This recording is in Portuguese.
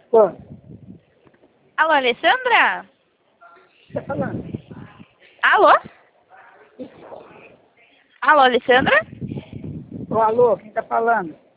Pô, Alô, Alessandra? tá falando? Alô? Alô, Alessandra? Ô, alô, quem tá falando?